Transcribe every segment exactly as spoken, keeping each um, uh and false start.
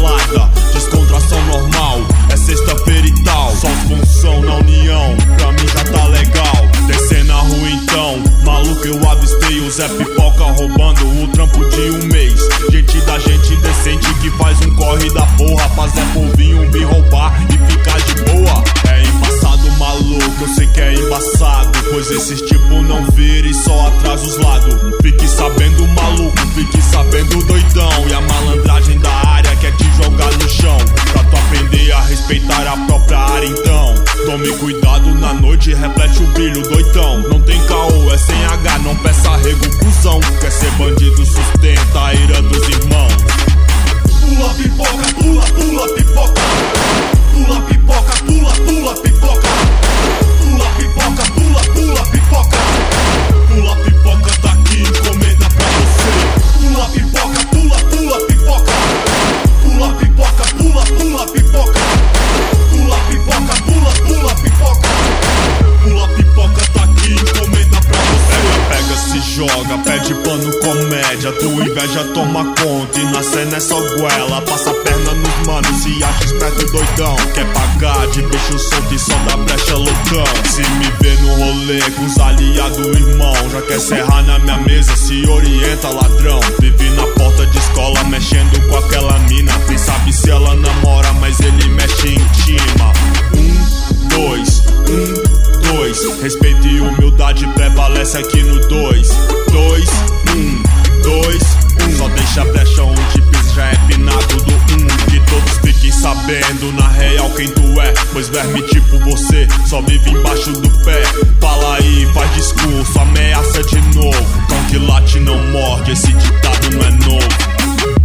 balada, descontração normal, é sexta-feira e tal. Só função na união, pra mim já tá legal. Descendo a rua então, maluco eu avistei o Zé Pipoca roubando o trampo de um mês. Gente da gente decente que faz um corre da porra pra Zé Povinho vir roubar e ficar de boa. É embaçado maluco, eu sei que é embaçado, pois esses tipo não vira e só atrasa os lados. Fique sabendo maluco, fique sabendo doidão, e a malandragem da área quer te jogar no chão, pra tu aprender a respeitar a própria área então. Tome cuidado na noite, reflete o brilho doidão. Não tem caô, é sem H, não peça arrego, cuzão. Quer ser bandido, sustenta a ira dos irmãos. Pula pipoca, pula, pula pipoca. Pula pipoca, pula, pula pipoca. Pula pipoca, pula, pula pipoca. Pula pipoca, tá aqui, encomenda pra você. Pula pipoca, pula, pula pipoca. Pula pipoca, pula, pula pipoca. Pula pipoca, pula, pula pipoca. Pula pipoca, tá aqui, encomenda pra você. Pega, pega, se joga, pede pano, comédia. Tua inveja toma conta e na cena é só goela. Passa a perna nos manos e acha esperto e doidão. Quer pagar de bicho solto e só dá brecha loucão. Se me vê no rolê com os aliados, irmão, já quer serrar na minha mesa, se orienta, ladrão. Vive na porta de escola mexendo com aquela mina. Nem sabe se ela namora, mas ele mexe em intima. Um, dois, um, dois. Respeito e humildade prevalece aqui no dois. Dois, um, dois, um. Só deixa brecha onde pisa, já é pinado do um. Que todos fiquem sabendo na real quem tu é, pois verme tipo você só vive embaixo do pé. Fala aí, faz discurso, ameaça de novo. Cão que late não morde, esse ditado não é novo.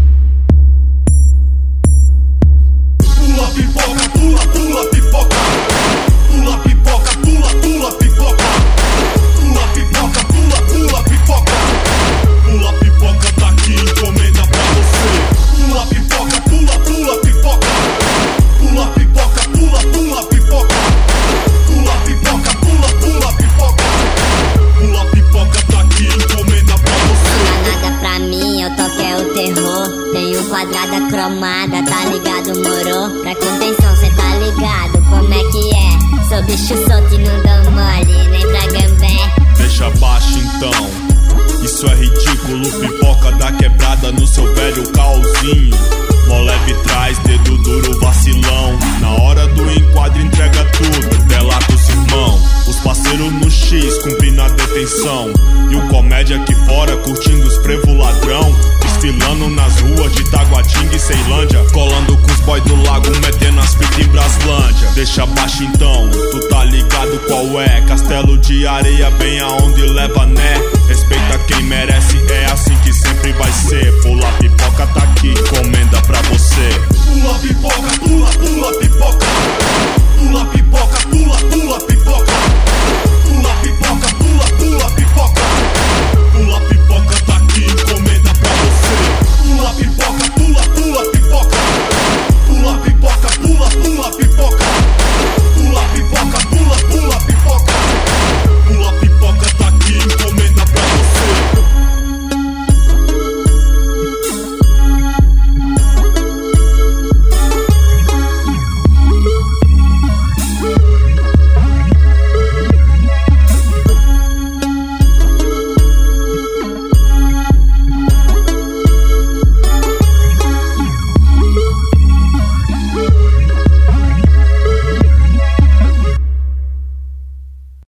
Pula pipoca, pula, pula pipoca. Pula pipoca, pula, pula pipoca. Pula pipoca, pula, pula pipoca. Pula pipoca, tá aqui, encomenda pra você. Pula pipoca, pula, pula pipoca. Pula pipoca, pula, pula pipoca. Pula pipoca, pula, pula pipoca. Pula pipoca, tá aqui, encomenda pra você. Nada pra mim, eu toco é o terror. Tenho quadrada cromada, tá ligado, moro? Pra contenção, cê tá ligado, como é que é? Sou bicho solto e não dou mole, nem pra gambé. Deixa baixo então, isso é ridículo. Pipoca da quebrada no seu velho caosinho. Mó leve traz, dedo duro, vacilão. Na hora do enquadro entrega tudo, delata os irmão. Os parceiros no X, cumprindo a detenção. E o comédia aqui fora, curtindo os prevo ladrão. Desfilando nas ruas de Taguatinga e Ceilândia. Colando com os boys do lago, metendo as fitas em Braslândia. Deixa baixo então, tu tá ligado qual é? Castelo de areia, bem aonde leva né. Respeita quem merece, é assim que sempre vai ser. Pula pipoca, tá aqui, encomenda pra você.